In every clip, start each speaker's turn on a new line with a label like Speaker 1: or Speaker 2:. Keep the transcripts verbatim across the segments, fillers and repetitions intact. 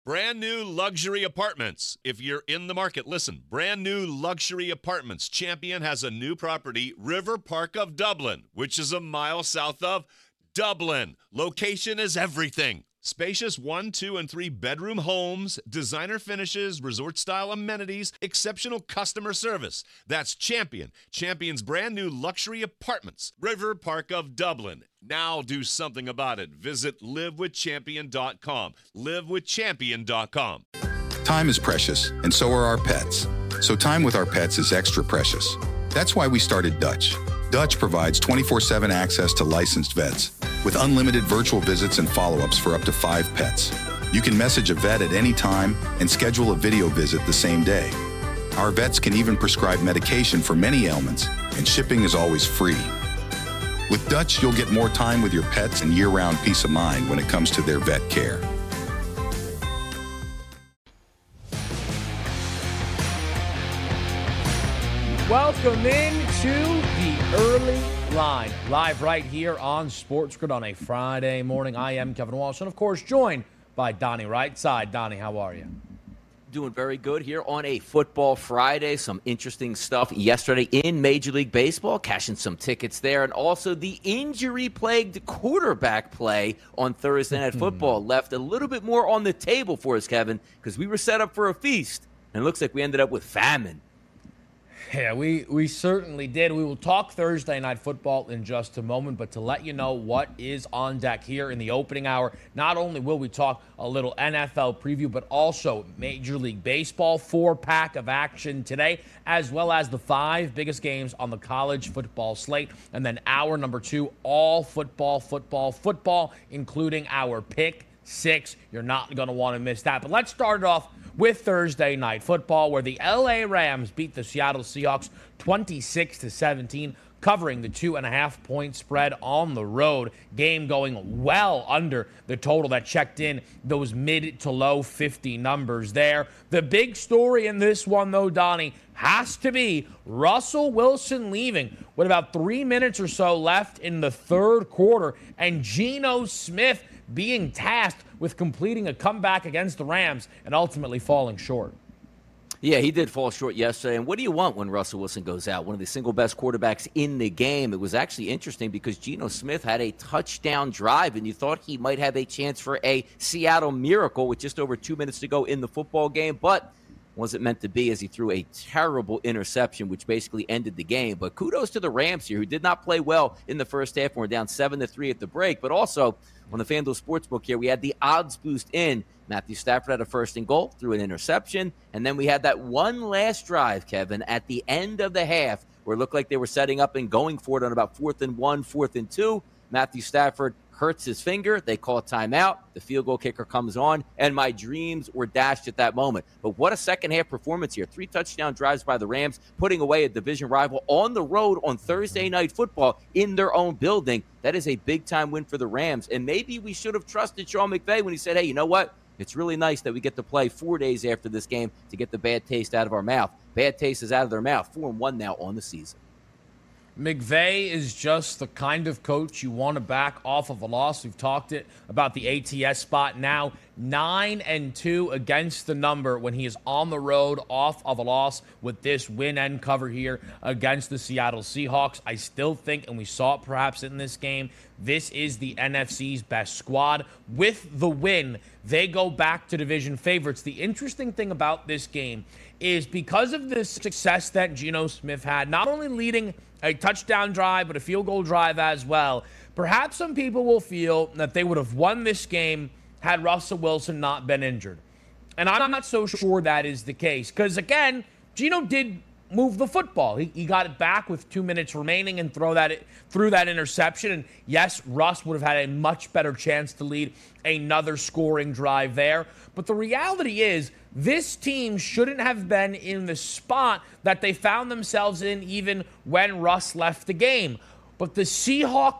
Speaker 1: Brand new luxury apartments. If you're in the market, listen. Brand new luxury apartments. Champion has a new property, River Park of Dublin, which is a mile south of Dublin. Location is everything. Spacious one, two, and three bedroom homes, designer finishes, resort-style amenities, exceptional customer service. That's Champion. Champion's brand new luxury apartments. River Park of Dublin. Now do something about it. Visit live with champion dot com. live with champion dot com.
Speaker 2: Time is precious, and so are our pets. So time with our pets is extra precious. That's why we started Dutch. Dutch provides twenty-four seven access to licensed vets with unlimited virtual visits and follow-ups for up to five pets. You can message a vet at any time and schedule a video visit the same day. Our vets can even prescribe medication for many ailments, and shipping is always free. With Dutch, you'll get more time with your pets and year-round peace of mind when it comes to their vet care.
Speaker 3: Welcome into the early line, live right here on Sports Grid on a Friday morning. I am Kevin Walsh, and of course, joined by Donnie Rightside. Donnie, how are you?
Speaker 4: Doing very good here on a Football Friday. Some interesting stuff yesterday in Major League Baseball, cashing some tickets there, and also the injury-plagued quarterback play on Thursday Night Football left a little bit more on the table for us, Kevin, because we were set up for a feast, and it looks like we ended up with famine.
Speaker 3: Yeah, we, we certainly did. We will talk Thursday Night Football in just a moment, but to let you know what is on deck here in the opening hour, not only will we talk a little N F L preview, but also Major League Baseball four-pack of action today, as well as the five biggest games on the college football slate. And then hour number two, all football, football, football, including our pick six. You're not going to want to miss that. But let's start it off with Thursday Night Football, where the L A Rams beat the Seattle Seahawks twenty-six to seventeen, covering the two and a half point spread on the road. Game going well under the total that checked in those mid to low fifty numbers there. The big story in this one, though, Donnie, has to be Russell Wilson leaving with about three minutes or so left in the third quarter, and Geno Smith being tasked with completing a comeback against the Rams and ultimately falling short.
Speaker 4: Yeah, he did fall short yesterday. And what do you want when Russell Wilson goes out? One of the single best quarterbacks in the game. It was actually interesting because Geno Smith had a touchdown drive, and you thought he might have a chance for a Seattle miracle with just over two minutes to go in the football game, but wasn't meant to be as he threw a terrible interception, which basically ended the game. But kudos to the Rams here, who did not play well in the first half and were down seven to three at the break. But also, on the FanDuel Sportsbook here, we had the odds boost in. Matthew Stafford had a first and goal, threw an interception, and then we had that one last drive, Kevin, at the end of the half, where it looked like they were setting up and going for it on about fourth and one, fourth and two. Matthew Stafford hurts his finger. They call a timeout. The field goal kicker comes on, and my dreams were dashed at that moment. But what a second-half performance here. Three touchdown drives by the Rams, putting away a division rival on the road on Thursday Night Football in their own building. That is a big-time win for the Rams, and maybe we should have trusted Sean McVay when he said, hey, you know what? It's really nice that we get to play four days after this game to get the bad taste out of our mouth. Bad taste is out of their mouth. Four and one now on the season.
Speaker 3: McVay is just the kind of coach you want to back off of a loss. We've talked it about the A T S spot now. nine and two against the number when he is on the road off of a loss with this win and cover here against the Seattle Seahawks. I still think, and we saw it perhaps in this game, this is the N F C's best squad. With the win, they go back to division favorites. The interesting thing about this game is because of the success that Geno Smith had, not only leading a touchdown drive, but a field goal drive as well, perhaps some people will feel that they would have won this game had Russell Wilson not been injured. And I'm not so sure that is the case. Because, again, Geno did move the football. He, he got it back with two minutes remaining and throw that threw that interception. And, yes, Russ would have had a much better chance to lead another scoring drive there. But the reality is this team shouldn't have been in the spot that they found themselves in even when Russ left the game. But the Seahawks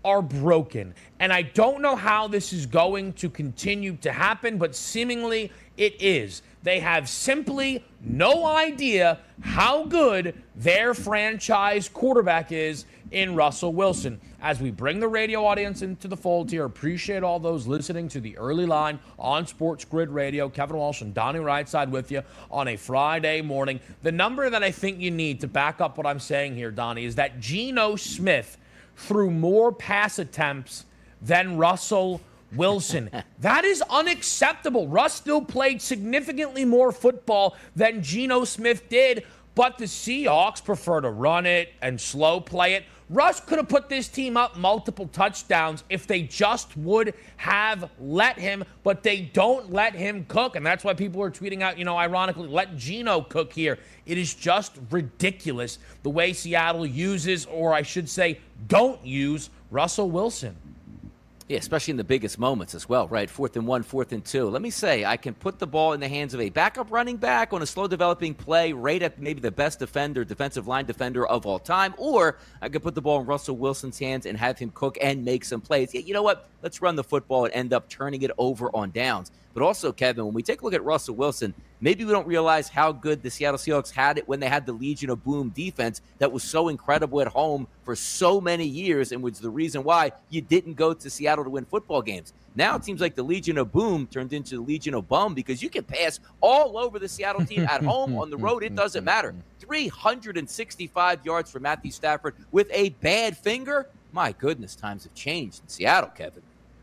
Speaker 3: are broken. And I don't know how this is going to continue to happen, but seemingly it is. They have simply no idea how good their franchise quarterback is in Russell Wilson. As we bring the radio audience into the fold here, appreciate all those listening to the early line on Sports Grid Radio. Kevin Walsh and Donnie Rightside with you on a Friday morning. The number that I think you need to back up what I'm saying here, Donnie, is that Geno Smith threw more pass attempts than Russell Wilson. That is unacceptable. Russ still played significantly more football than Geno Smith did, but the Seahawks prefer to run it and slow play it. Russ could have put this team up multiple touchdowns if they just would have let him, but they don't let him cook, and that's why people are tweeting out, you know, ironically, let Geno cook here. It is just ridiculous the way Seattle uses, or I should say, don't use Russell Wilson.
Speaker 4: Yeah, especially in the biggest moments as well, right? Fourth and one, fourth and two. Let me say, I can put the ball in the hands of a backup running back on a slow-developing play right at maybe the best defender, defensive line defender of all time, or I could put the ball in Russell Wilson's hands and have him cook and make some plays. Yeah, you know what? Let's run the football and end up turning it over on downs. But also, Kevin, when we take a look at Russell Wilson, maybe we don't realize how good the Seattle Seahawks had it when they had the Legion of Boom defense that was so incredible at home for so many years and was the reason why you didn't go to Seattle to win football games. Now it seems like the Legion of Boom turned into the Legion of Bum because you can pass all over the Seattle team at home, on the road. It doesn't matter. three hundred sixty-five yards for Matthew Stafford with a bad finger. My goodness, times have changed in Seattle, Kevin.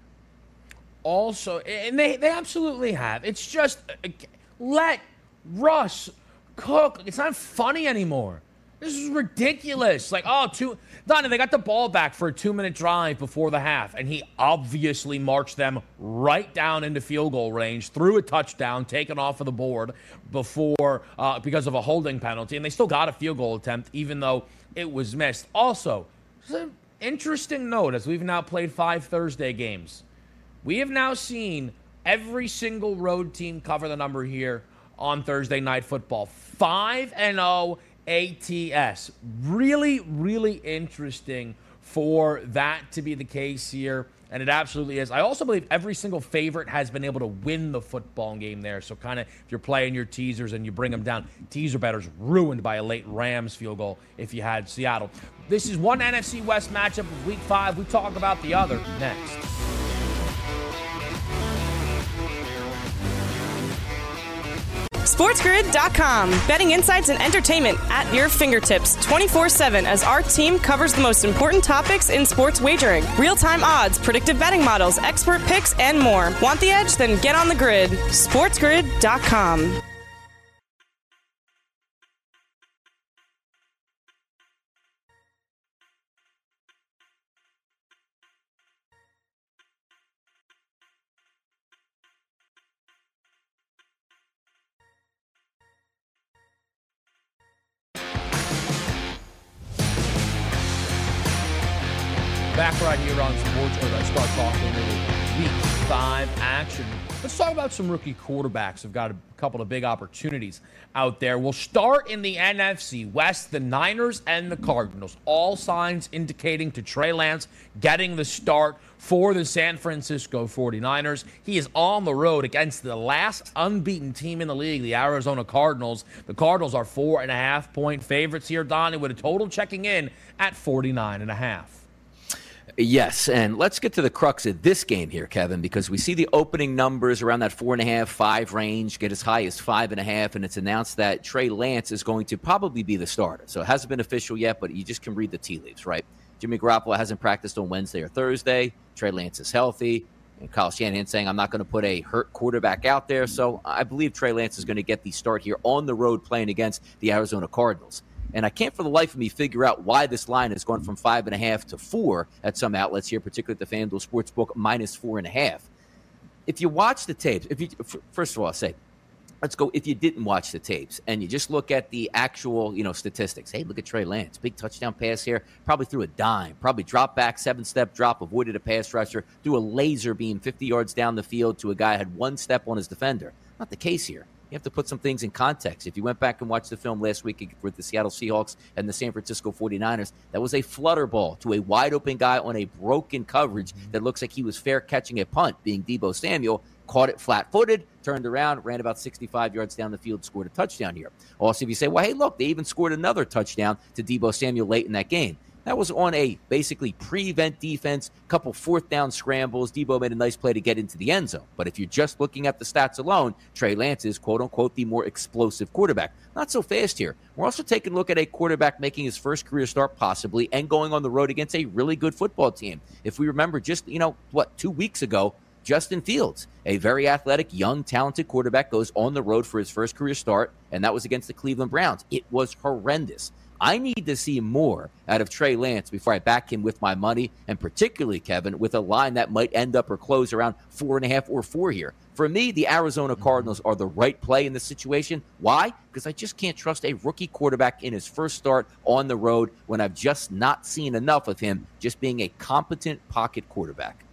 Speaker 3: Also, and they, they absolutely have. It's just, let Russ cook. It's not funny anymore. This is ridiculous. Like, oh, two, Donnie, they got the ball back for a two-minute drive before the half, and he obviously marched them right down into field goal range, threw a touchdown, taken off of the board before uh, because of a holding penalty, and they still got a field goal attempt, even though it was missed. Also, it's an interesting note, as we've now played five Thursday games. We have now seen every single road team cover the number here on Thursday Night Football. five and oh A T S. Really, really interesting for that to be the case here, and it absolutely is. I also believe every single favorite has been able to win the football game there, so kind of if you're playing your teasers and you bring them down, teaser bettors ruined by a late Rams field goal if you had Seattle. This is one N F C West matchup of Week five. We talk about the other next.
Speaker 5: SportsGrid dot com. Betting insights and entertainment at your fingertips twenty-four seven as our team covers the most important topics in sports wagering. Real-time odds, predictive betting models, expert picks, and more. Want the edge? Then get on the grid. SportsGrid dot com.
Speaker 3: Back right here on Sports Grid, I start talking a little week five action. Let's talk about some rookie quarterbacks who've got a couple of big opportunities out there. We'll start in the N F C West, the Niners and the Cardinals. All signs indicating to Trey Lance getting the start for the San Francisco forty-niners. He is on the road against the last unbeaten team in the league, the Arizona Cardinals. The Cardinals are four and a half point favorites here, Donnie, with a total checking in at forty-nine and a half.
Speaker 4: Yes, and let's get to the crux of this game here, Kevin, because we see the opening numbers around that four and a half, five range, get as high as five and a half, and it's announced that Trey Lance is going to probably be the starter. So it hasn't been official yet, but you just can read the tea leaves, right? Jimmy Garoppolo hasn't practiced on Wednesday or Thursday. Trey Lance is healthy. And Kyle Shanahan saying, I'm not going to put a hurt quarterback out there. So I believe Trey Lance is going to get the start here on the road playing against the Arizona Cardinals. And I can't for the life of me figure out why this line has gone from five and a half to four at some outlets here, particularly at the FanDuel Sportsbook, minus four and a half. If you watch the tapes, if you first of all, I'll say, let's go. If you didn't watch the tapes and you just look at the actual, you know, statistics. Hey, look at Trey Lance, big touchdown pass here. Probably threw a dime. Probably drop back, seven step drop, avoided a pass rusher. Threw a laser beam fifty yards down the field to a guy who had one step on his defender. Not the case here. you have to put some things in context. If you went back and watched the film last week with the Seattle Seahawks and the San Francisco forty-niners, that was a flutter ball to a wide-open guy on a broken coverage that looks like he was fair catching a punt, being Deebo Samuel, caught it flat-footed, turned around, ran about sixty-five yards down the field, scored a touchdown here. Also, if you say, well, hey, look, they even scored another touchdown to Deebo Samuel late in that game. That was on a basically prevent defense, couple fourth down scrambles. Deebo made a nice play to get into the end zone. But if you're just looking at the stats alone, Trey Lance is, quote-unquote, the more explosive quarterback. Not so fast here. We're also taking a look at a quarterback making his first career start possibly and going on the road against a really good football team. If we remember just, you know, what, two weeks ago, Justin Fields, a very athletic, young, talented quarterback, goes on the road for his first career start, and that was against the Cleveland Browns. It was horrendous. I need to see more out of Trey Lance before I back him with my money, and particularly, Kevin, with a line that might end up or close around four and a half or four here. For me, the Arizona Cardinals are the right play in this situation. Why? Because I just can't trust a rookie quarterback in his first start on the road when I've just not seen enough of him just being a competent pocket quarterback.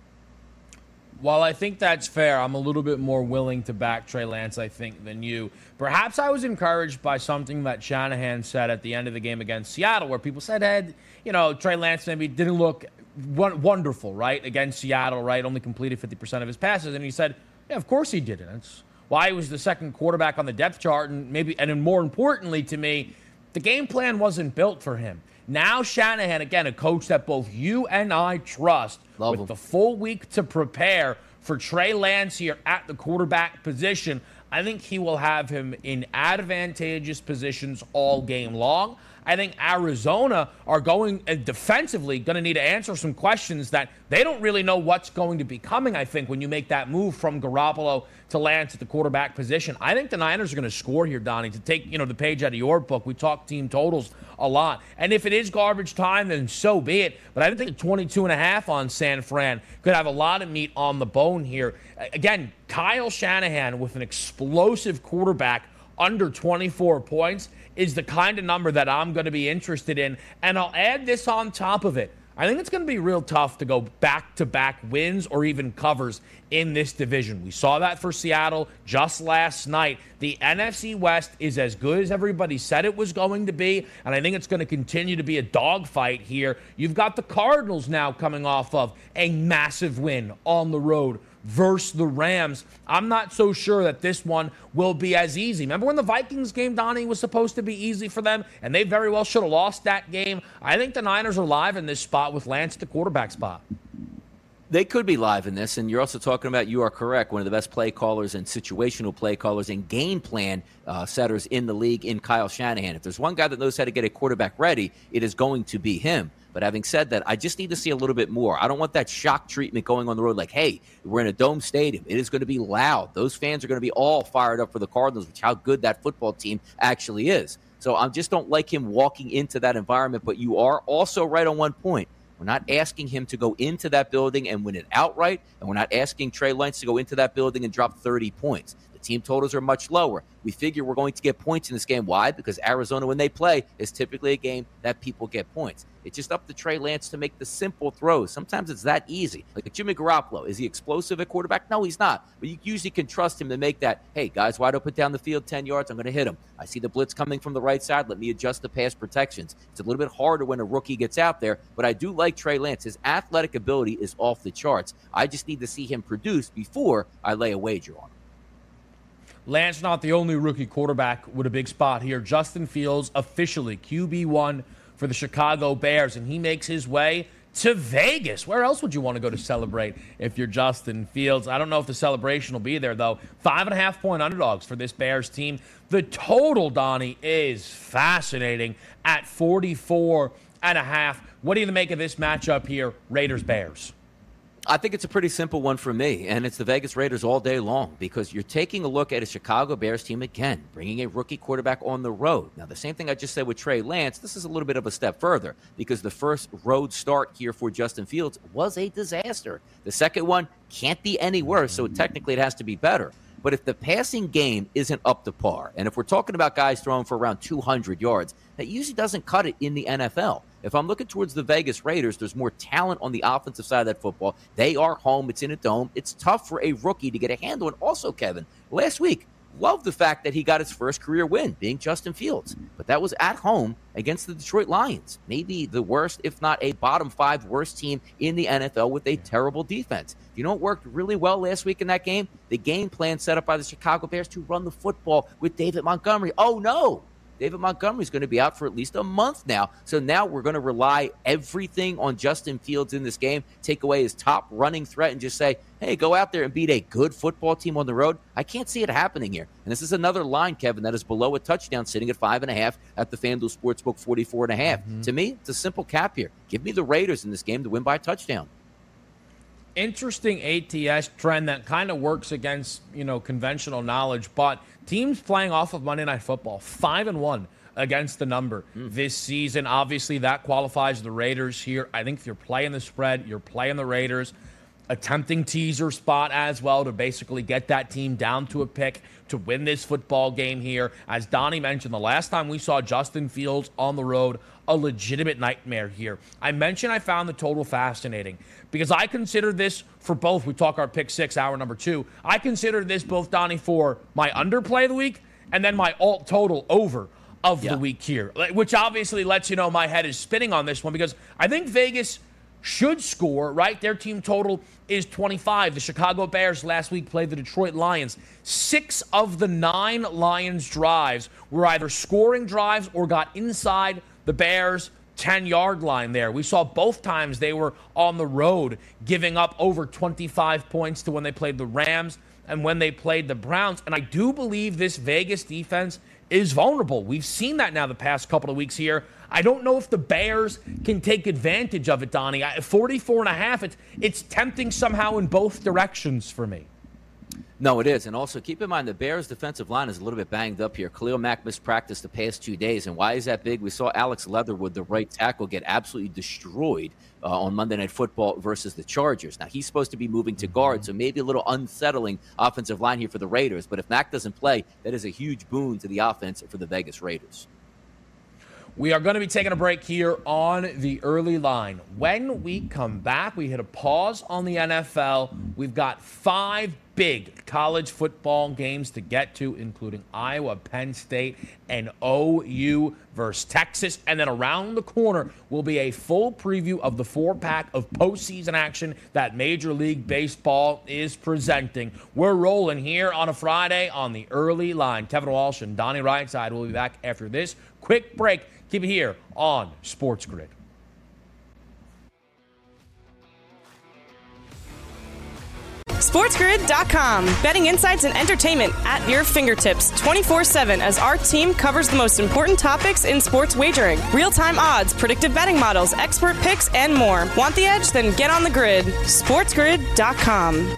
Speaker 3: While I think that's fair, I'm a little bit more willing to back Trey Lance, I think, than you. Perhaps I was encouraged by something that Shanahan said at the end of the game against Seattle, where people said, Ed, you know, Trey Lance maybe didn't look wonderful, right, against Seattle, right, only completed fifty percent of his passes. And he said, yeah, of course he didn't. That's why he was the second quarterback on the depth chart. And maybe, and then more importantly to me, the game plan wasn't built for him. Now Shanahan, again, a coach that both you and I trust,
Speaker 4: Love
Speaker 3: with
Speaker 4: him.
Speaker 3: the full week to prepare for Trey Lance here at the quarterback position, I think he will have him in advantageous positions all game long. I think Arizona are going uh, defensively going to need to answer some questions that they don't really know what's going to be coming, I think, when you make that move from Garoppolo to Lance at the quarterback position. I think the Niners are going to score here, Donnie, to take, you know, the page out of your book. We talk team totals a lot. And if it is garbage time, then so be it. But I think twenty-two and a half on San Fran could have a lot of meat on the bone here. Again, Kyle Shanahan with an explosive quarterback under twenty-four points is the kind of number that I'm going to be interested in. And I'll add this on top of it. I think it's going to be real tough to go back-to-back wins or even covers in this division. We saw that for Seattle just last night. The N F C West is as good as everybody said it was going to be, and I think it's going to continue to be a dogfight here. You've got the Cardinals now coming off of a massive win on the road versus the Rams. I'm not so sure that this one will be as easy. Remember when the Vikings game, Donnie, was supposed to be easy for them, and they very well should have lost that game? I think the Niners are live in this spot with Lance at the quarterback spot.
Speaker 4: They could be live in this, and you're also talking about, you are correct, one of the best play callers and situational play callers and game plan uh, setters in the league in Kyle Shanahan. If there's one guy that knows how to get a quarterback ready, it is going to be him. But having said that, I just need to see a little bit more. I don't want that shock treatment going on the road like, hey, we're in a dome stadium. It is going to be loud. Those fans are going to be all fired up for the Cardinals, which how good that football team actually is. So I just don't like him walking into that environment. But you are also right on one point. We're not asking him to go into that building and win it outright, and we're not asking Trey Lance to go into that building and drop thirty points. The team totals are much lower. We figure we're going to get points in this game. Why? Because Arizona, when they play, is typically a game that people get points. It's just up to Trey Lance to make the simple throws. Sometimes it's that easy. Like Jimmy Garoppolo, is he explosive at quarterback? No, he's not. But you usually can trust him to make that, hey, guys wide open down the field, ten yards, I'm going to hit him. I see the blitz coming from the right side. Let me adjust the pass protections. It's a little bit harder when a rookie gets out there, but I do like Trey Lance. His athletic ability is off the charts. I just need to see him produce before I lay a wager on him.
Speaker 3: Lance not the only rookie quarterback with a big spot here. Justin Fields officially Q B one for the Chicago Bears, and he makes his way to Vegas. Where else would you want to go to celebrate if you're Justin Fields? I don't know if the celebration will be there, though. Five and a half point underdogs for this Bears team. The total, Donnie, is fascinating at forty-four and a half. What do you make of this matchup here, Raiders-Bears?
Speaker 4: I think it's a pretty simple one for me, and it's the Vegas Raiders all day long because you're taking a look at a Chicago Bears team again, bringing a rookie quarterback on the road. Now, the same thing I just said with Trey Lance, this is a little bit of a step further because the first road start here for Justin Fields was a disaster. The second one can't be any worse, so technically it has to be better. But if the passing game isn't up to par, and if we're talking about guys throwing for around two hundred yards, that usually doesn't cut it in the N F L. If I'm looking towards the Vegas Raiders, there's more talent on the offensive side of that football. They are home. It's in a dome. It's tough for a rookie to get a handle. And also, Kevin, last week, love the fact that he got his first career win, being Justin Fields. But that was at home against the Detroit Lions, maybe the worst, if not a bottom five worst team in the N F L with a terrible defense. You know what worked really well last week in that game? The game plan set up by the Chicago Bears to run the football with David Montgomery. Oh, no. David Montgomery's going to be out for at least a month now. So now we're going to rely everything on Justin Fields in this game, take away his top running threat, and just say, hey, go out there and beat a good football team on the road. I can't see it happening here. And this is another line, Kevin, that is below a touchdown, sitting at five and a half at the FanDuel Sportsbook, forty-four and a half. Mm-hmm. To me, it's a simple cap here. Give me the Raiders in this game to win by a touchdown.
Speaker 3: Interesting A T S trend that kind of works against, you know, conventional knowledge, but teams playing off of Monday Night Football, five and one against the number mm. this season. Obviously, that qualifies the Raiders here. I think if you're playing the spread, you're playing the Raiders. Attempting teaser spot as well to basically get that team down to a pick to win this football game here. As Donnie mentioned, the last time we saw Justin Fields on the road, a legitimate nightmare here. I mentioned I found the total fascinating because I consider this for both. We talk our pick six, hour number two. I consider this both, Donnie, for my underplay of the week and then my alt total over of yeah. the week here, which obviously lets you know my head is spinning on this one because I think Vegas should score, right? Their team total is twenty-five. The Chicago Bears last week played the Detroit Lions. Six of the nine Lions drives were either scoring drives or got inside the Bears' ten-yard line there. We saw both times they were on the road, giving up over twenty-five points to when they played the Rams and when they played the Browns. And I do believe this Vegas defense is vulnerable. We've seen that now the past couple of weeks here. I don't know if the Bears can take advantage of it, Donnie. forty-four and a half, it's, it's tempting somehow in both directions for me.
Speaker 4: No, it is. And also keep in mind the Bears' defensive line is a little bit banged up here. Khalil Mack missed practice the past two days. And why is that big? We saw Alex Leatherwood, the right tackle, get absolutely destroyed uh, on Monday Night Football versus the Chargers. Now, he's supposed to be moving to guard, so maybe a little unsettling offensive line here for the Raiders. But if Mack doesn't play, that is a huge boon to the offense for the Vegas Raiders.
Speaker 3: We are going to be taking a break here on the early line. When we come back, we hit a pause on the N F L. We've got five big college football games to get to, including Iowa, Penn State, and O U versus Texas. And then around the corner will be a full preview of the four-pack of postseason action that Major League Baseball is presenting. We're rolling here on a Friday on the early line. Kevin Walsh and Donnie Rightside will be back after this quick break. Keep it here on Sports Grid.
Speaker 5: SportsGrid dot com. Betting insights and entertainment at your fingertips twenty-four seven as our team covers the most important topics in sports wagering. Real-time odds, predictive betting models, expert picks, and more. Want the edge? Then get on the grid. SportsGrid dot com.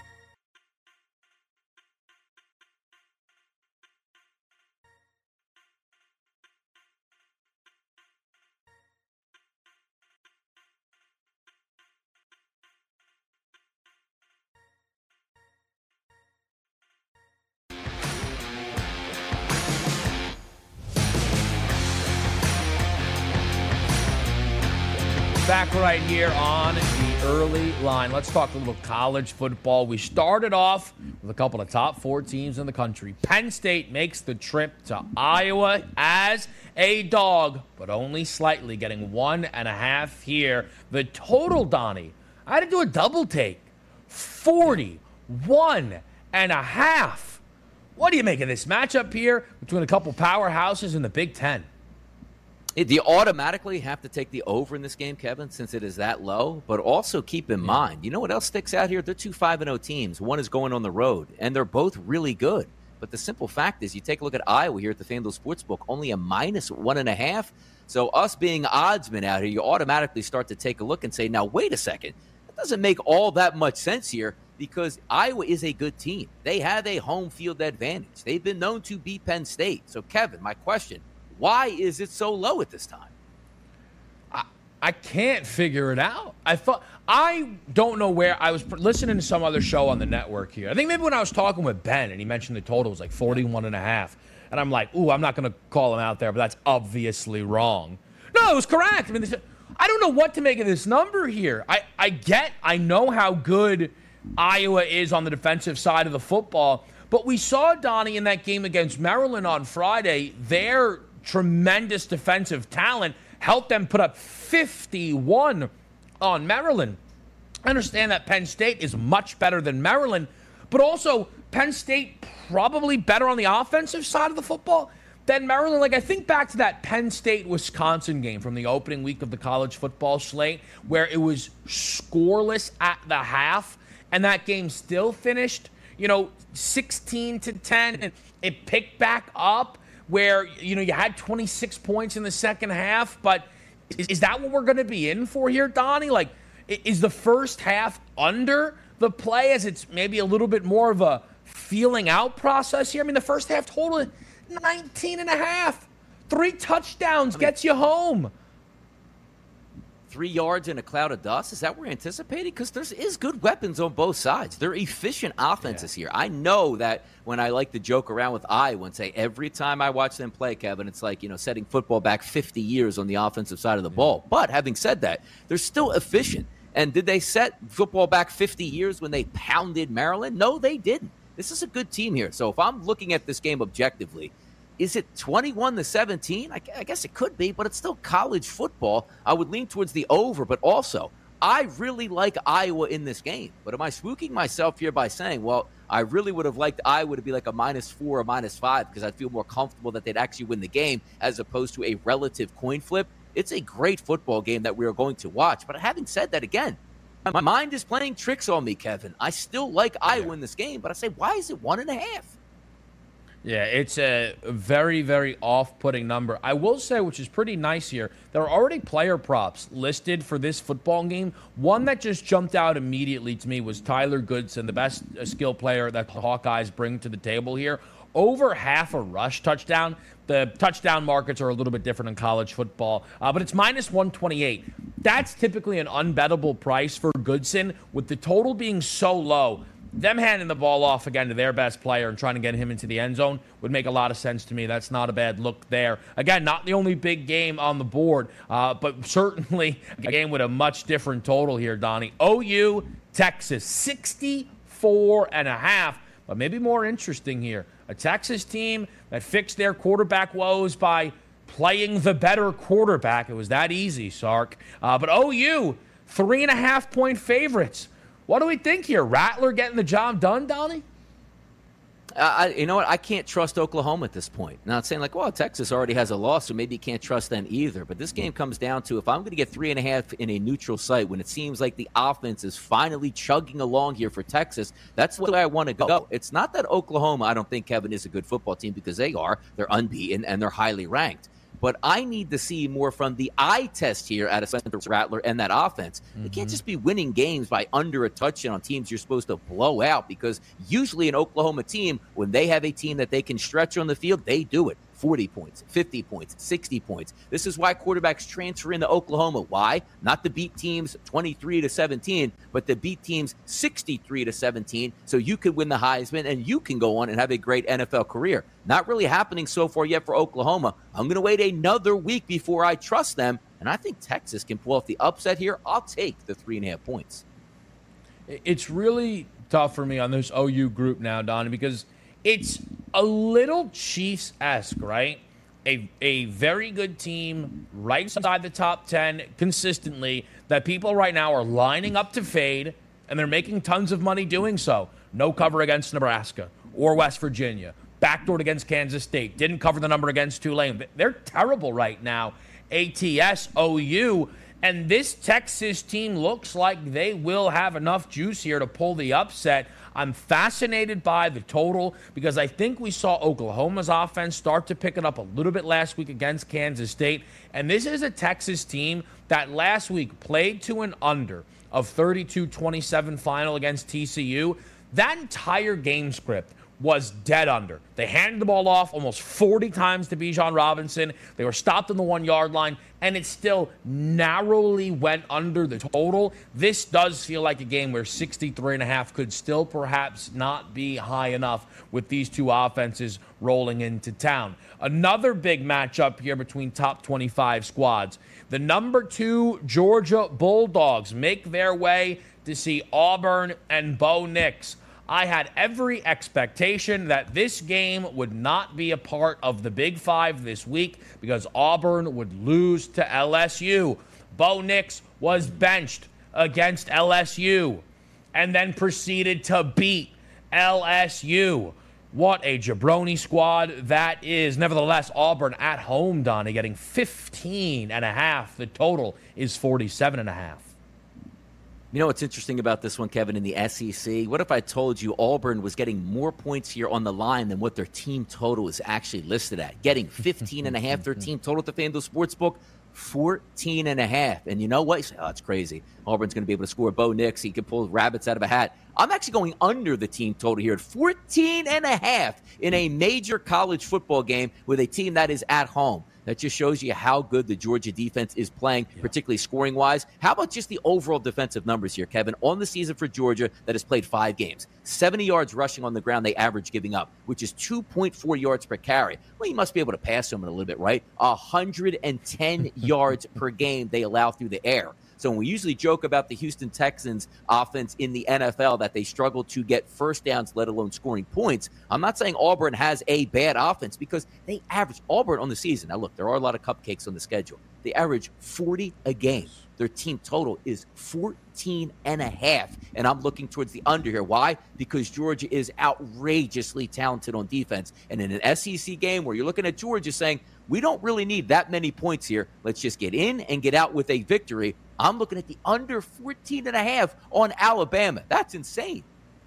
Speaker 3: Back right here on the early line. Let's talk a little college football. We started off with a couple of top four teams in the country. Penn State makes the trip to Iowa as a dog, but only slightly, getting one and a half here. The total, Donnie, I had to do a double take. forty-one and a half. What do you make of this matchup here between a couple powerhouses in the Big Ten?
Speaker 4: Do you automatically have to take the over in this game, Kevin, since it is that low? But also keep in yeah. mind, you know what else sticks out here? They're two five and oh teams. One is going on the road, and they're both really good. But the simple fact is, you take a look at Iowa here at the FanDuel Sportsbook, only a minus one and a half. So us being oddsmen out here, you automatically start to take a look and say, now, wait a second. That doesn't make all that much sense here because Iowa is a good team. They have a home field advantage. They've been known to beat Penn State. So, Kevin, my question, why is it so low at this time?
Speaker 3: I, I can't figure it out. I thought I don't know where I was listening to some other show on the network here. I think maybe when I was talking with Ben and he mentioned the total was like forty-one and a half. And I'm like, ooh, I'm not going to call him out there, but that's obviously wrong. No, it was correct. I mean, I don't know what to make of this number here. I, I get, I know how good Iowa is on the defensive side of the football, But we saw, Donnie, in that game against Maryland on Friday, their tremendous defensive talent helped them put up fifty-one on Maryland. I understand that Penn State is much better than Maryland, but also Penn State probably better on the offensive side of the football than Maryland. Like, I think back to that Penn State-Wisconsin game from the opening week of the college football slate where it was scoreless at the half, and that game still finished, you know, sixteen to ten, and it picked back up where, you know, you had twenty-six points in the second half. But is, is that what we're going to be in for here, Donnie? Like, is the first half under the play as it's maybe a little bit more of a feeling out process here? I mean, the first half total nineteen and a half. Three touchdowns I mean, gets you home.
Speaker 4: Three yards in a cloud of dust? Is that what we're anticipating? Because there is good weapons on both sides. They're efficient offenses yeah. here. I know that when I like to joke around with Iowa and say every time I watch them play, Kevin, it's like, you know, setting football back fifty years on the offensive side of the ball. But having said that, they're still efficient. And did they set football back fifty years when they pounded Maryland? No, they didn't. This is a good team here. So if I'm looking at this game objectively, is it twenty-one to seventeen? I, I guess it could be, but it's still college football. I would lean towards the over, but also I really like Iowa in this game. But am I spooking myself here by saying, well, I really would have liked Iowa to be like a minus four or minus five because I'd feel more comfortable that they'd actually win the game as opposed to a relative coin flip? It's a great football game that we are going to watch. But having said that, again, my mind is playing tricks on me, Kevin. I still like Iowa in this game, but I say, why is it one and a half?
Speaker 3: Yeah, it's a very, very off-putting number. I will say, which is pretty nice here, there are already player props listed for this football game. One that just jumped out immediately to me was Tyler Goodson, the best skill player that the Hawkeyes bring to the table here. Over half a rush touchdown. The touchdown markets are a little bit different in college football, uh, but it's minus one twenty-eight. That's typically an unbettable price for Goodson, with the total being so low. Them handing the ball off again to their best player and trying to get him into the end zone would make a lot of sense to me. That's not a bad look there. Again, not the only big game on the board, uh, but certainly a game with a much different total here, Donnie. O U, Texas, sixty-four and a half, but maybe more interesting here. A Texas team that fixed their quarterback woes by playing the better quarterback. It was that easy, Sark. Uh, but O U, three and a half point favorites. What do we think here? Rattler getting the job done, Donnie?
Speaker 4: Uh, I, you know what? I can't trust Oklahoma at this point. Not saying like, well, Texas already has a loss, so maybe you can't trust them either. But this game comes down to if I'm going to get three and a half in a neutral site when it seems like the offense is finally chugging along here for Texas, that's the way I want to go. It's not that Oklahoma, I don't think, Kevin, is a good football team because they are. They're unbeaten and they're highly ranked. But I need to see more from the eye test here out of Spencer Rattler and that offense. Mm-hmm. They can't just be winning games by under a touchdown on teams you're supposed to blow out, because usually an Oklahoma team, when they have a team that they can stretch on the field, they do it. forty points, fifty points, sixty points. This is why quarterbacks transfer into Oklahoma. Why? Not to beat teams twenty-three to seventeen, but to beat teams sixty-three to seventeen, so you could win the Heisman and you can go on and have a great N F L career. Not really happening so far yet for Oklahoma. I'm going to wait another week before I trust them, and I think Texas can pull off the upset here. I'll take the three and a half points.
Speaker 3: It's really tough for me on this O U group now, Donnie, because it's a little Chiefs-esque, right? A a very good team right inside the top ten consistently that people right now are lining up to fade, and they're making tons of money doing so. No cover against Nebraska or West Virginia. Backdoored against Kansas State. Didn't cover the number against Tulane. They're terrible right now. A T S, O U, and this Texas team looks like they will have enough juice here to pull the upset. I'm fascinated by the total because I think we saw Oklahoma's offense start to pick it up a little bit last week against Kansas State. And this is a Texas team that last week played to an under of thirty-two twenty-seven final against T C U. That entire game script was dead under. They handed the ball off almost forty times to Bijan Robinson. They were stopped on the one-yard line, and it still narrowly went under the total. This does feel like a game where sixty-three and a half could still perhaps not be high enough with these two offenses rolling into town. Another big matchup here between top twenty-five squads. The number two Georgia Bulldogs make their way to see Auburn and Bo Nix. I had every expectation that this game would not be a part of the Big Five this week because Auburn would lose to L S U. Bo Nix was benched against L S U and then proceeded to beat L S U. What a jabroni squad that is. Nevertheless, Auburn at home, Donnie, getting fifteen and a half. The total is forty-seven and a half.
Speaker 4: You know what's interesting about this one, Kevin, in the S E C? What if I told you Auburn was getting more points here on the line than what their team total is actually listed at? Getting fifteen and a half, their team total at the FanDuel Sportsbook, fourteen and a half. And you know what? You say, oh, that's crazy. Auburn's going to be able to score Bo Nix. He can pull rabbits out of a hat. I'm actually going under the team total here at fourteen and a half in a major college football game with a team that is at home. That just shows you how good the Georgia defense is playing, yeah. particularly scoring-wise. How about just the overall defensive numbers here, Kevin? On the season for Georgia that has played five games, seventy yards rushing on the ground they average giving up, which is two point four yards per carry. Well, you must be able to pass them in a little bit, right? one hundred ten yards per game they allow through the air. So when we usually joke about the Houston Texans offense in the N F L that they struggle to get first downs, let alone scoring points, I'm not saying Auburn has a bad offense because they average Auburn on the season. Now, look, there are a lot of cupcakes on the schedule. They average forty a game. Their team total is fourteen and a half. And I'm looking towards the under here. Why? Because Georgia is outrageously talented on defense. And in an S E C game where you're looking at Georgia saying, we don't really need that many points here. Let's just get in and get out with a victory. I'm looking at the under fourteen and a half on Alabama. That's insane.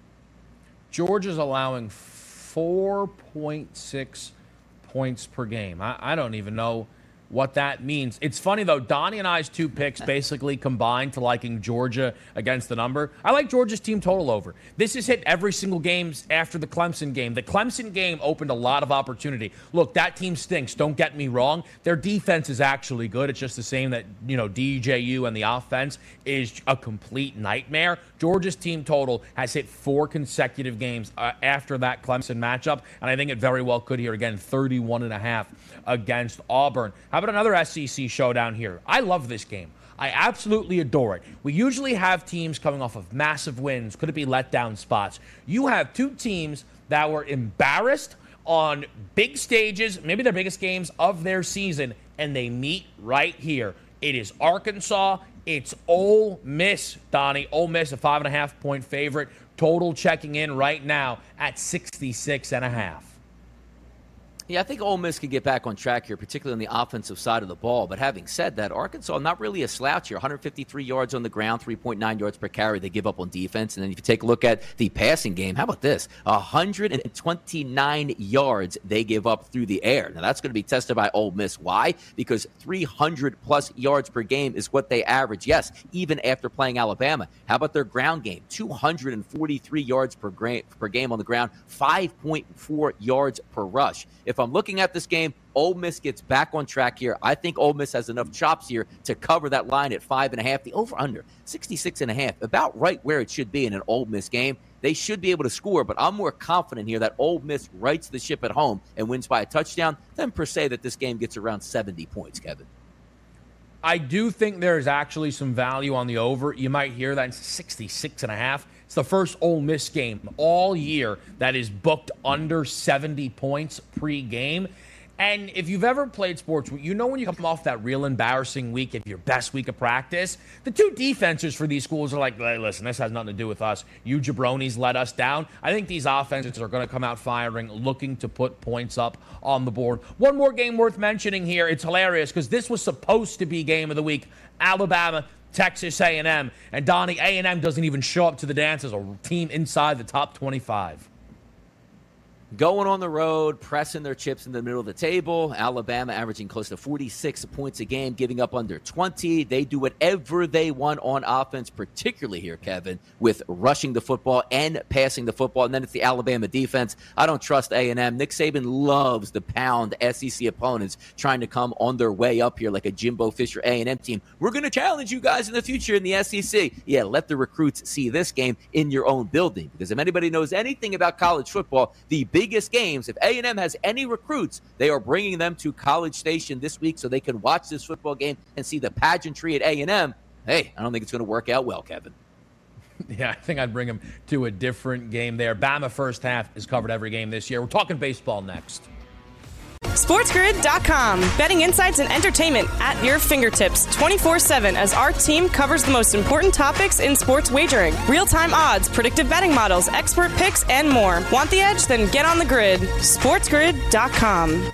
Speaker 3: Georgia's allowing four point six points per game. I, I don't even know what that means. It's funny, though. Donnie and I's two picks basically combined to liking Georgia against the number. I like Georgia's team total over. This has hit every single game after the Clemson game. The Clemson game opened a lot of opportunity. Look, that team stinks. Don't get me wrong. Their defense is actually good. It's just the same that, you know, D J U and the offense is a complete nightmare. Georgia's team total has hit four consecutive games uh, after that Clemson matchup, and I think it very well could here again, thirty-one and a half against Auburn. How about another S E C showdown here? I love this game. I absolutely adore it. We usually have teams coming off of massive wins. Could it be letdown spots? You have two teams that were embarrassed on big stages, maybe their biggest games of their season, and they meet right here. It is Arkansas. It's Ole Miss, Donnie. Ole Miss, a five and a half point favorite. Total checking in right now at sixty-six and a half.
Speaker 4: Yeah, I think Ole Miss can get back on track here, particularly on the offensive side of the ball. But having said that, Arkansas, not really a slouch here. one hundred fifty-three yards on the ground, three point nine yards per carry they give up on defense. And then if you take a look at the passing game, how about this? one hundred twenty-nine yards they give up through the air. Now, that's going to be tested by Ole Miss. Why? Because three hundred plus yards per game is what they average. Yes, even after playing Alabama. How about their ground game? two hundred forty-three yards per, gra- per game on the ground, five point four yards per rush. If I'm looking at this game, Ole Miss gets back on track here. I think Ole Miss has enough chops here to cover that line at five and a half. The over-under, sixty-six and a half, about right where it should be in an Ole Miss game. They should be able to score, but I'm more confident here that Ole Miss rights the ship at home and wins by a touchdown than per se that this game gets around seventy points, Kevin.
Speaker 3: I do think there's actually some value on the over. You might hear that. It's sixty-six and a half. It's the first Ole Miss game all year that is booked under seventy points pre-game. And if you've ever played sports, you know when you come off that real embarrassing week, if your best week of practice, the two defenses for these schools are like, hey, listen, this has nothing to do with us. You jabronis let us down. I think these offenses are going to come out firing, looking to put points up on the board. One more game worth mentioning here. It's hilarious because this was supposed to be game of the week. Alabama, Texas A and M. And Donnie, A and M doesn't even show up to the dance as a team inside the top twenty-five.
Speaker 4: Going on the road, pressing their chips in the middle of the table. Alabama averaging close to forty-six points a game, giving up under twenty. They do whatever they want on offense, particularly here, Kevin, with rushing the football and passing the football. And then it's the Alabama defense. I don't trust A and M. Nick Saban loves to pound S E C opponents trying to come on their way up here like a Jimbo Fisher A and M team. We're going to challenge you guys in the future in the S E C. Yeah, let the recruits see this game in your own building. Because if anybody knows anything about college football, the big biggest games, if A and M has any recruits, they are bringing them to College Station this week so they can watch this football game and see the pageantry at A and M. Hey, I don't think it's going to work out well, Kevin.
Speaker 3: Yeah, I think I'd bring him to a different game there. Bama first half has covered every game this year. We're talking baseball next.
Speaker 5: SportsGrid dot com. Betting insights and entertainment at your fingertips twenty-four seven as our team covers the most important topics in sports wagering. Real-time odds, predictive betting models, expert picks, and more. Want the edge? Then get on the grid. SportsGrid dot com.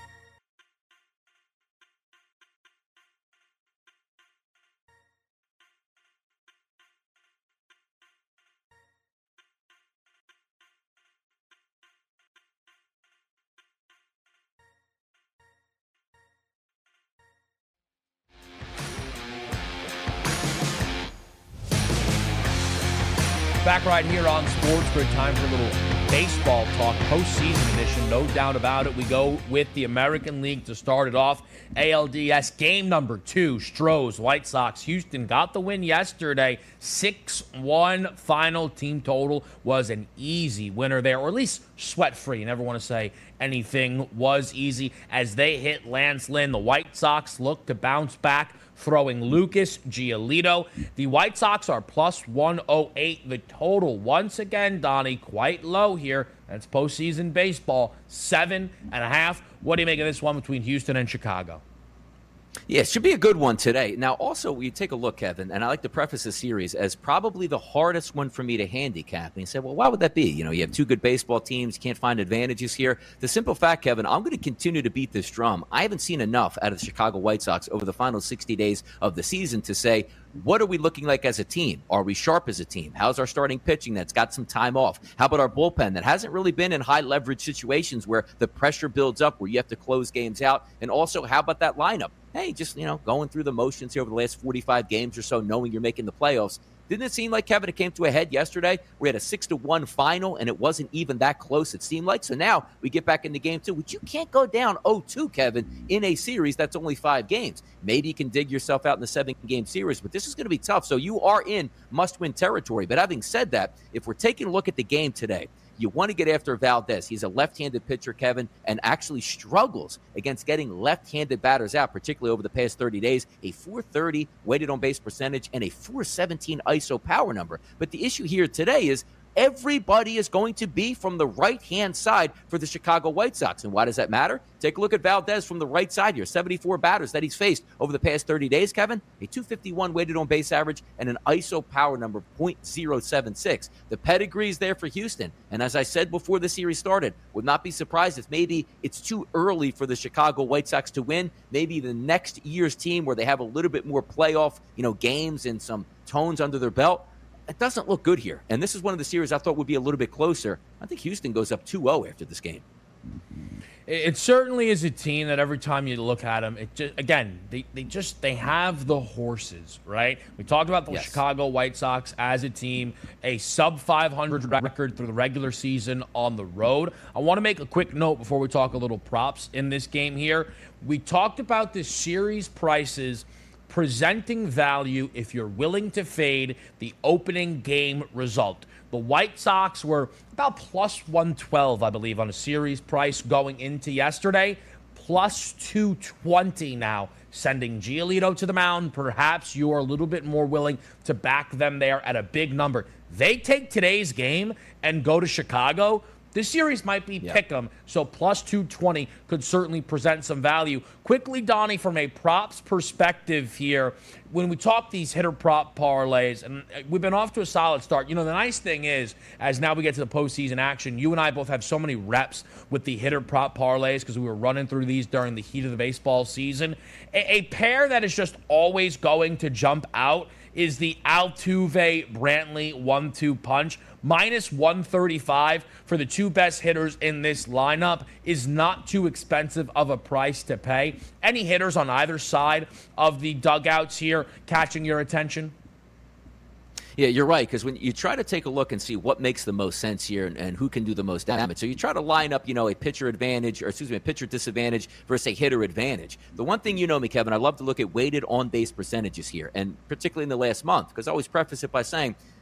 Speaker 3: Back right here on Sports Grid, time for a little baseball talk, postseason edition, no doubt about it. We go with the American League to start it off. A L D S game number two, Stros, White Sox. Houston got the win yesterday, six one final. Team total was an easy winner there, or at least sweat-free. You never want to say anything was easy. As they hit Lance Lynn, the White Sox look to bounce back, throwing Lucas Giolito. The White Sox are plus one oh eight. The total, once again, Donnie, quite low here. That's postseason baseball, seven and a half. What do you make of this one between Houston and Chicago?
Speaker 4: Yeah, it should be a good one today. Now, also, we take a look, Kevin, and I like to preface this series as probably the hardest one for me to handicap. And you say, well, why would that be? You know, you have two good baseball teams, you can't find advantages here. The simple fact, Kevin, I'm going to continue to beat this drum. I haven't seen enough out of the Chicago White Sox over the final sixty days of the season to say, what are we looking like as a team? Are we sharp as a team? How's our starting pitching that's got some time off? How about our bullpen that hasn't really been in high leverage situations where the pressure builds up, where you have to close games out? And also, how about that lineup? Hey, just, you know, going through the motions here over the last forty-five games or so, knowing you're making the playoffs. Didn't it seem like, Kevin, it came to a head yesterday? We had a six to one final, and it wasn't even that close, it seemed like. So now we get back into game two, which you can't go down oh two, Kevin, in a series that's only five games. Maybe you can dig yourself out in the seven-game series, but this is going to be tough. So you are in must-win territory. But having said that, if we're taking a look at the game today, you want to get after Valdez. He's a left-handed pitcher, Kevin, and actually struggles against getting left-handed batters out, particularly over the past thirty days. A four thirty weighted on-base percentage and a four seventeen I S O power number. But the issue here today is everybody is going to be from the right-hand side for the Chicago White Sox. And why does that matter? Take a look at Valdez from the right side here. seventy-four batters that he's faced over the past thirty days, Kevin. A two fifty-one weighted on base average and an I S O power number of point oh seven six. The pedigree is there for Houston. And as I said before the series started, would not be surprised if maybe it's too early for the Chicago White Sox to win. Maybe the next year's team where they have a little bit more playoff, you know, games and some tones under their belt. It doesn't look good here. And this is one of the series I thought would be a little bit closer. I think Houston goes up two oh after this game.
Speaker 3: It certainly is a team that every time you look at them, it just, again, they, they just, they have the horses, right? We talked about the yes. Chicago White Sox as a team, a sub five hundred record through the regular season on the road. I want to make a quick note before we talk a little props in this game here. We talked about the series prices presenting value if you're willing to fade the opening game result. The White Sox were about plus one twelve, I believe, on a series price going into yesterday. Plus two twenty now, sending Giolito to the mound. Perhaps you are a little bit more willing to back them there at a big number. They take today's game and go to Chicago. This series might be yeah. pick 'em, so plus two twenty could certainly present some value. Quickly, Donnie, from a props perspective here, when we talk these hitter prop parlays, and we've been off to a solid start. You know, the nice thing is, as now we get to the postseason action, you and I both have so many reps with the hitter prop parlays because we were running through these during the heat of the baseball season. A, a pair that is just always going to jump out is the Altuve-Brantley one two punch. Minus one thirty-five for the two best hitters in this lineup is not too expensive of a price to pay. Any hitters on either side of the dugouts here catching your attention?
Speaker 4: Yeah, you're right, because when you try to take a look and see what makes the most sense here and, and who can do the most damage, so you try to line up, you know, a pitcher advantage, or excuse me, a pitcher disadvantage versus a hitter advantage. The one thing you know me, Kevin, I love to look at weighted on-base percentages here, and particularly in the last month, because I always preface it by saying,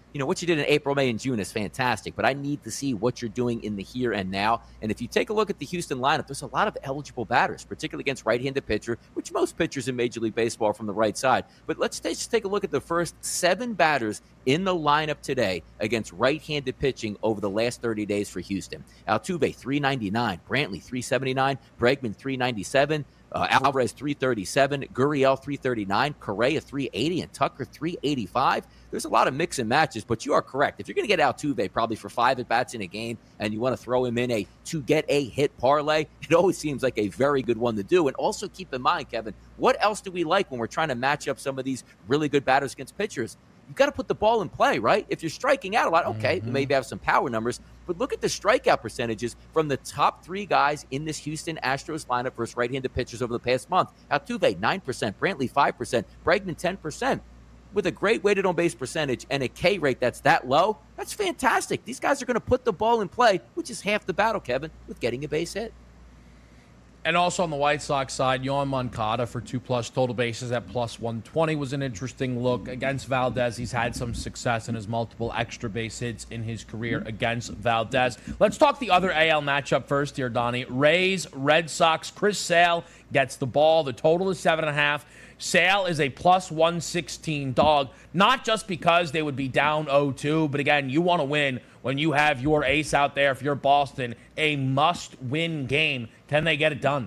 Speaker 4: you know, what you did in April, May, and June is fantastic, but I need to see what you're doing in the here and now. And if you take a look at the Houston lineup, there's a lot of eligible batters, particularly against right-handed pitcher, which most pitchers in Major League Baseball are from the right side. But let's t- just take a look at the first seven batters in the lineup today against right-handed pitching over the last thirty days for Houston. Altuve, three ninety-nine. Brantley, three seventy-nine. Bregman, three ninety-seven. Uh, Alvarez, three thirty-seven. Gurriel, three thirty-nine. Correa, three eighty. And Tucker, three eighty-five. There's a lot of mix and matches, but you are correct. If you're going to get Altuve probably for five at-bats in a game and you want to throw him in a to get a hit parlay, it always seems like a very good one to do. And also keep in mind, Kevin, what else do we like when we're trying to match up some of these really good batters against pitchers? You've got to put the ball in play, right? If you're striking out a lot, okay, mm-hmm. you maybe have some power numbers, but look at the strikeout percentages from the top three guys in this Houston Astros lineup versus right-handed pitchers over the past month. Altuve, nine percent, Brantley, five percent, Bregman, ten percent. With a great weighted on base percentage and a K rate that's that low, that's fantastic. These guys are going to put the ball in play, which is half the battle, Kevin, with getting a base hit.
Speaker 3: And also on the White Sox side, Yoan Moncada for two-plus total bases at plus one twenty was an interesting look. Against Valdez, he's had some success in his multiple extra base hits in his career against Valdez. Let's talk the other A L matchup first here, Donnie. Rays, Red Sox, Chris Sale gets the ball. The total is seven and a half. Sale is a plus one sixteen dog, not just because they would be down oh two, but again, you want to win when you have your ace out there. If you're Boston, a must-win game. Can they get it done?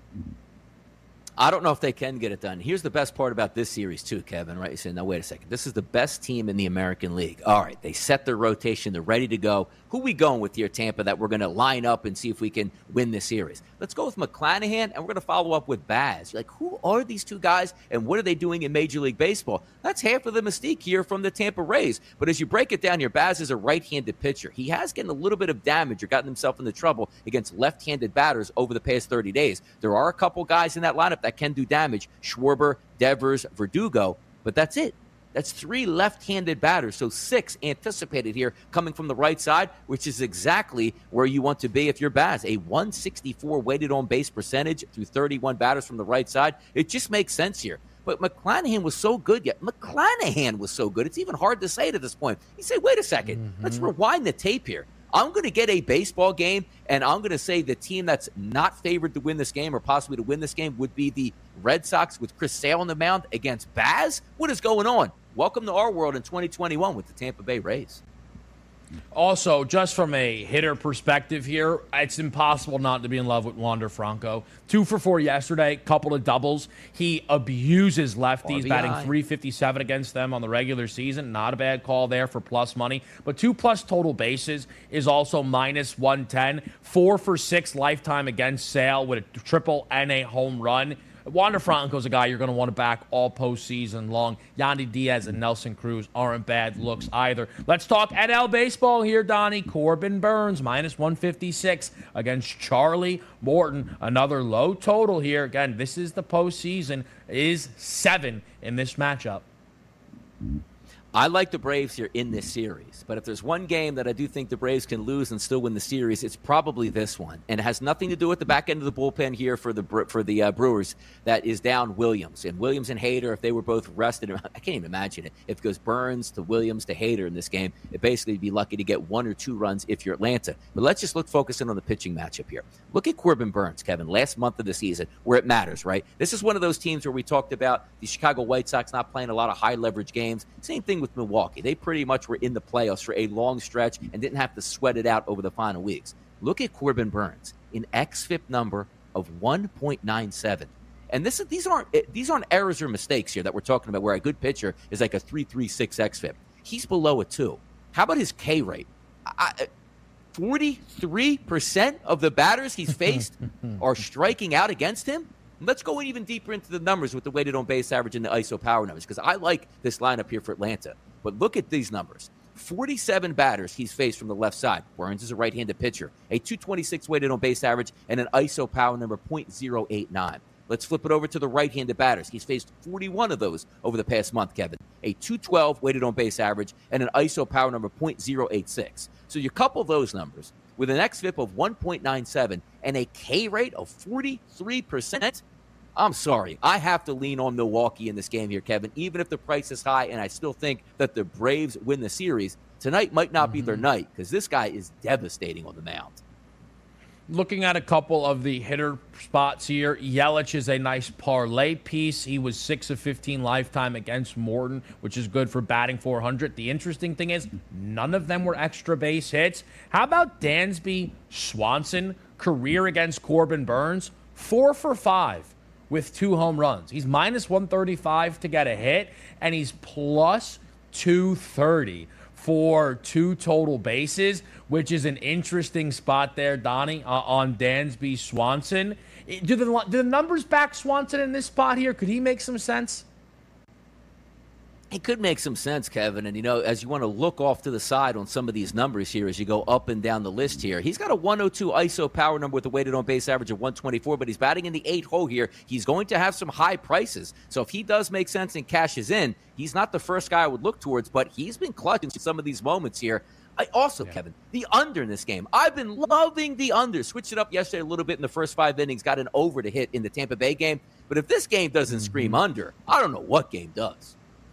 Speaker 4: I don't know if they can get it done. Here's the best part about this series, too, Kevin, right? You say, now, wait a second. This is the best team in the American League. All right, they set their rotation. They're ready to go. Who we going with here, Tampa, that we're going to line up and see if we can win this series? Let's go with McClanahan, and we're going to follow up with Baz. You're like, who are these two guys, and what are they doing in Major League Baseball? That's half of the mystique here from the Tampa Rays. But as you break it down here, Baz is a right-handed pitcher. He has gotten a little bit of damage or gotten himself into trouble against left-handed batters over the past thirty days. There are a couple guys in that lineup that can do damage. Schwarber, Devers, Verdugo, but that's it. That's three left-handed batters, so six anticipated here coming from the right side, which is exactly where you want to be if you're Baz. A one sixty-four weighted on base percentage through thirty-one batters from the right side. It just makes sense here. But McClanahan was so good yet. McClanahan was so good. It's even hard to say at this point. You say, wait a second. Mm-hmm. Let's rewind the tape here. I'm going to get a baseball game, and I'm going to say the team that's not favored to win this game or possibly to win this game would be the Red Sox with Chris Sale on the mound against Baz. What is going on? Welcome to our world in twenty twenty-one with the Tampa Bay Rays.
Speaker 3: Also, just from a hitter perspective here, it's impossible not to be in love with Wander Franco. Two for four yesterday, couple of doubles. He abuses lefties, R B I. Batting three fifty-seven against them on the regular season. Not a bad call there for plus money. But two plus total bases is also minus one ten. Four for six lifetime against Sale with a triple and a home run. Wander Franco's a guy you're going to want to back all postseason long. Yandy Diaz and Nelson Cruz aren't bad looks either. Let's talk N L baseball here, Donnie. Corbin Burns, minus one fifty-six against Charlie Morton. Another low total here. Again, this is the postseason. It is seven in this matchup.
Speaker 4: I like the Braves here in this series, but if there's one game that I do think the Braves can lose and still win the series, it's probably this one, and it has nothing to do with the back end of the bullpen here for the for the uh, Brewers. That is down Williams and Williams and Hader. If they were both rested, I can't even imagine it. If it goes Burns to Williams to Hader in this game, it basically would be lucky to get one or two runs if you're Atlanta. But let's just look focusing on the pitching matchup here. Look at Corbin Burns, Kevin, last month of the season where it matters, right? This is one of those teams where we talked about the Chicago White Sox not playing a lot of high leverage games. Same thing with Milwaukee. They pretty much were in the playoffs for a long stretch and didn't have to sweat it out over the final weeks. Look at Corbin Burns, an X F I P number of one point nine seven. And this is, these aren't these aren't errors or mistakes here that we're talking about where a good pitcher is like a three point three six X F I P. He's below a two. How about his K rate? I, forty-three percent of the batters he's faced are striking out against him. Let's go even deeper into the numbers with the weighted on base average and the I S O power numbers, because I like this lineup here for Atlanta. But look at these numbers. forty-seven batters he's faced from the left side. Burns is a right-handed pitcher. A two twenty-six weighted on base average and an I S O power number point oh eight nine. Let's flip it over to the right-handed batters. He's faced forty-one of those over the past month, Kevin. A two twelve weighted on base average and an I S O power number point oh eight six. So you couple those numbers with an X F I P of one point nine seven and a K rate of forty-three percent. I'm sorry. I have to lean on Milwaukee in this game here, Kevin, even if the price is high, and I still think that the Braves win the series. Tonight might not mm-hmm. be their night because this guy is devastating on the mound.
Speaker 3: Looking at a couple of the hitter spots here, Yelich is a nice parlay piece. He was six of fifteen lifetime against Morton, which is good for batting four hundred. The interesting thing is none of them were extra base hits. How about Dansby Swanson, career against Corbin Burns? Four for five with two home runs. He's minus one thirty-five to get a hit, and he's plus two thirty for two total bases, which is an interesting spot there, Donnie, uh, on Dansby Swanson. Do the, do the numbers back Swanson in this spot here? Could he make some sense?
Speaker 4: It could make some sense, Kevin. And, you know, as you want to look off to the side on some of these numbers here as you go up and down the list here, he's got a one oh two I S O power number with a weighted on base average of one twenty-four, but he's batting in the eight hole here. He's going to have some high prices. So if he does make sense and cashes in, he's not the first guy I would look towards, but he's been clutching some of these moments here. I also, yeah. Kevin, the under in this game. I've been loving the under. Switched it up yesterday a little bit in the first five innings, got an over to hit in the Tampa Bay game. But if this game doesn't mm-hmm. scream under, I don't know what game does.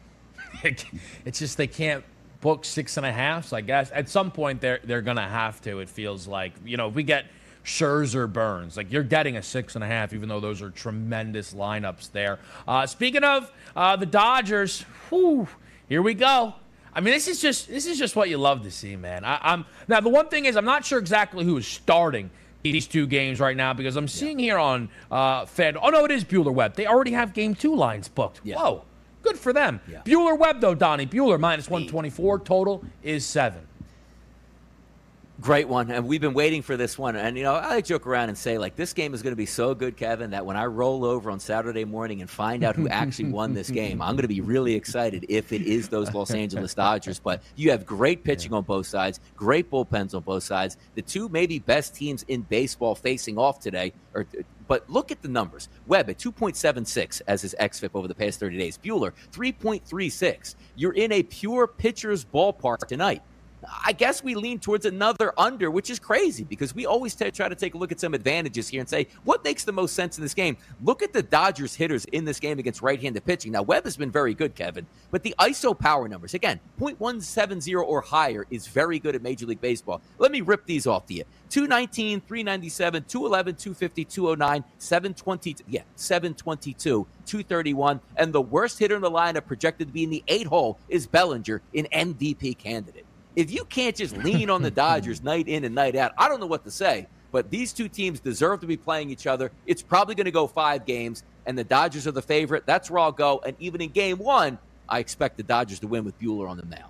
Speaker 3: It's just they can't book six and a half. So I guess at some point they're they're gonna have to. It feels like, you know, if we get Scherzer Burns, like you're getting a six and a half, even though those are tremendous lineups there. Uh, speaking of uh, the Dodgers, whew, here we go. I mean, this is just this is just what you love to see, man. I, I'm now the one thing is I'm not sure exactly who is starting these two games right now because I'm seeing yeah. here on uh, Fed. Oh no, it is Bueller Webb. They already have game two lines booked. Yeah. Whoa. Good for them. Yeah. Bueller Webb, though, Donnie. Bueller, minus one twenty-four. Total is seven.
Speaker 4: Great one. And we've been waiting for this one. And, you know, I joke around and say, like, this game is going to be so good, Kevin, that when I roll over on Saturday morning and find out who actually won this game, I'm going to be really excited if it is those Los Angeles Dodgers. But you have great pitching yeah. on both sides, great bullpens on both sides. The two maybe best teams in baseball facing off today are – but look at the numbers. Webb at two point seven six as his X F I P over the past thirty days. Bueller, three point three six. You're in a pure pitcher's ballpark tonight. I guess we lean towards another under, which is crazy because we always t- try to take a look at some advantages here and say, what makes the most sense in this game? Look at the Dodgers hitters in this game against right-handed pitching. Now, Webb has been very good, Kevin, but the I S O power numbers, again, point one seven oh or higher is very good at Major League Baseball. Let me rip these off to you. two nineteen, three ninety-seven, two eleven, two fifty, two oh nine, seven twenty, yeah, seven twenty-two, two thirty-one, and the worst hitter in the lineup projected to be in the eight hole is Bellinger, an M V P candidate. If you can't just lean on the Dodgers night in and night out, I don't know what to say, but these two teams deserve to be playing each other. It's probably going to go five games, and the Dodgers are the favorite. That's where I'll go, and even in game one, I expect the Dodgers to win with Bueller on the mound.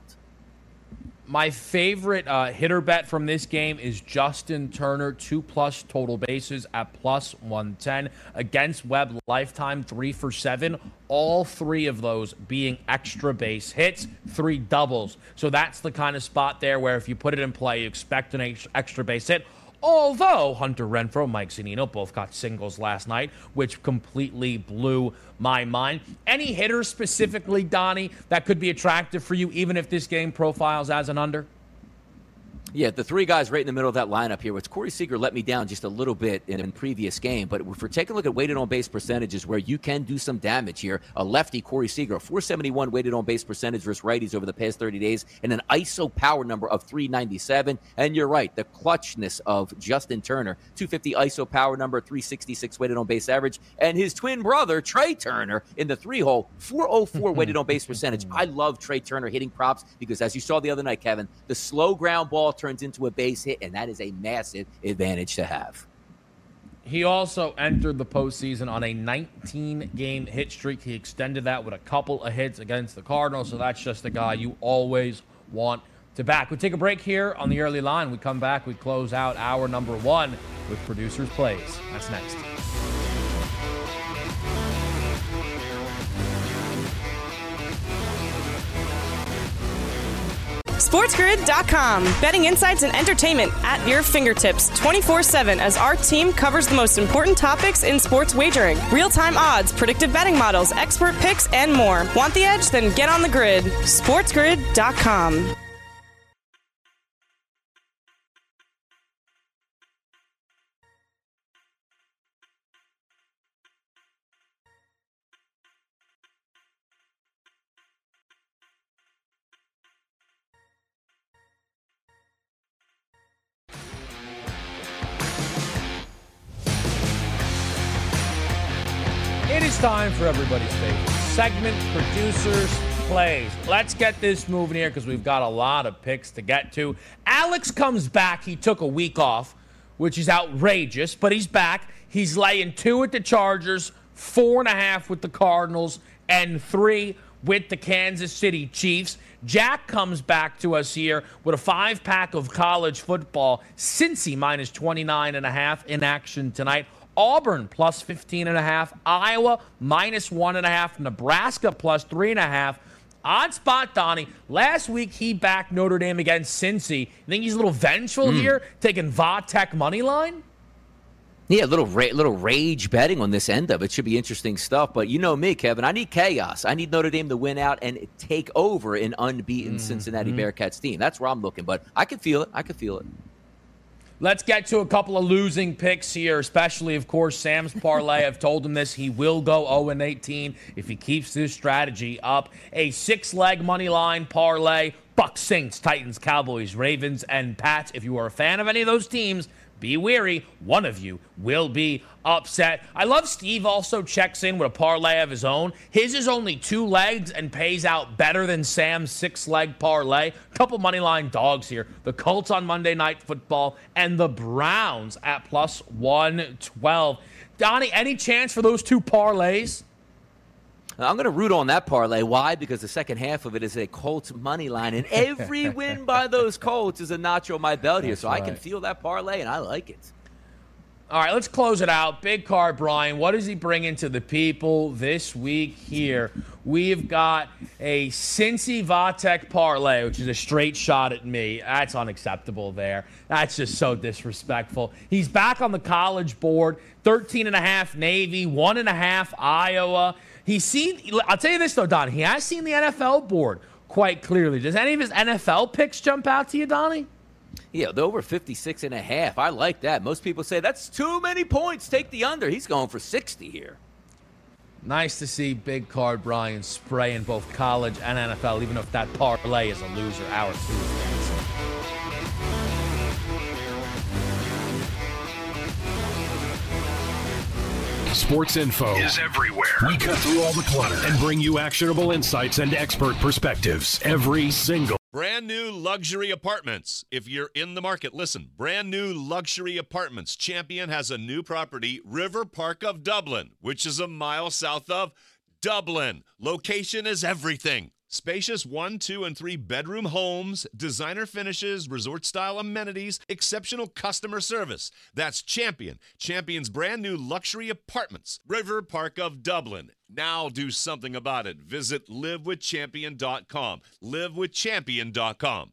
Speaker 3: My favorite uh, hitter bet from this game is Justin Turner, two-plus total bases at plus one ten. Against Webb, lifetime three for seven. All three of those being extra base hits, three doubles. So that's the kind of spot there where if you put it in play, you expect an extra base hit. Although Hunter Renfroe, Mike Zunino both got singles last night, which completely blew my mind. Any hitters specifically, Donnie, that could be attractive for you, even if this game profiles as an under?
Speaker 4: Yeah, the three guys right in the middle of that lineup here, which Corey Seager let me down just a little bit in a previous game. But if we're taking a look at weighted on base percentages where you can do some damage here, a lefty, Corey Seager, four seventy-one weighted on base percentage versus righties over the past thirty days, and an I S O power number of three ninety-seven. And you're right, the clutchness of Justin Turner, two fifty I S O power number, three sixty-six weighted on base average, and his twin brother, Trey Turner, in the three hole, four oh four weighted on base percentage. I love Trey Turner hitting props because, as you saw the other night, Kevin, the slow ground ball turns into a base hit, and that is a massive advantage to have.
Speaker 3: He also entered the postseason on a nineteen-game hit streak. He extended that with a couple of hits against the Cardinals, so that's just a guy you always want to back. We take a break here on the early line. We come back, we close out hour number one with Producers Plays. That's next.
Speaker 5: SportsGrid dot com. Betting insights and entertainment at your fingertips twenty-four seven as our team covers the most important topics in sports wagering. Real-time odds, predictive betting models, expert picks, and more. Want the edge? Then get on the grid. SportsGrid dot com.
Speaker 3: It is time for everybody's favorite segment, Producers Plays. Let's get this moving here because we've got a lot of picks to get to. Alex comes back. He took a week off, which is outrageous, but he's back. He's laying two with the Chargers, four and a half with the Cardinals, and three with the Kansas City Chiefs. Jack comes back to us here with a five-pack of college football. Cincy minus twenty-nine and a half in action tonight. Auburn plus fifteen and a half. Iowa minus one and a half. Nebraska plus three and a half. Odd spot, Donnie. Last week he backed Notre Dame against Cincy. You think he's a little vengeful mm. here, taking Va-Tech money line?
Speaker 4: Yeah, a little ra- little rage betting on this end of it. Should be interesting stuff. But you know me, Kevin. I need chaos. I need Notre Dame to win out and take over an unbeaten mm-hmm. Cincinnati Bearcats team. That's where I'm looking. But I can feel it. I can feel it.
Speaker 3: Let's get to a couple of losing picks here, especially, of course, Sam's parlay. I've told him this. He will go oh and eighteen if he keeps this strategy up. A six-leg money line parlay. Bucks, Saints, Titans, Cowboys, Ravens, and Pats. If you are a fan of any of those teams, be wary, one of you will be upset. I love Steve also checks in with a parlay of his own. His is only two legs and pays out better than Sam's six-leg parlay. Couple money line dogs here. The Colts on Monday Night Football and the Browns at plus one twelve. Donnie, any chance for those two parlays?
Speaker 4: I'm going to root on that parlay. Why? Because the second half of it is a Colts money line, and every win by those Colts is a notch on my belt here. That's so right. I can feel that parlay, and I like it.
Speaker 3: All right, let's close it out. Big card, Brian. What is he bringing to the people this week here? We've got a Cincy Va-Tech parlay, which is a straight shot at me. That's unacceptable there. That's just so disrespectful. He's back on the college board. thirteen and a half Navy, one and a half Iowa. He's seen, I'll tell you this, though, Don. He has seen the N F L board quite clearly. Does any of his N F L picks jump out to you, Donnie?
Speaker 4: Yeah, the over fifty-six and a half. I like that. Most people say that's too many points. Take the under. He's going for sixty here.
Speaker 3: Nice to see Big Card Brian spraying both college and N F L, even if that parlay is a loser. Hour two is dancing.
Speaker 6: Sports info is everywhere. We cut through all the clutter and bring you actionable insights and expert perspectives every single.
Speaker 1: Brand new luxury apartments. If you're in the market, listen. Brand new luxury apartments. Champion has a new property, River Park of Dublin, which is a mile south of Dublin. Location is everything. Spacious one, two, and three bedroom homes, designer finishes, resort-style amenities, exceptional customer service. That's Champion. Champion's brand new luxury apartments. River Park of Dublin. Now do something about it. Visit live with champion dot com. live with champion dot com.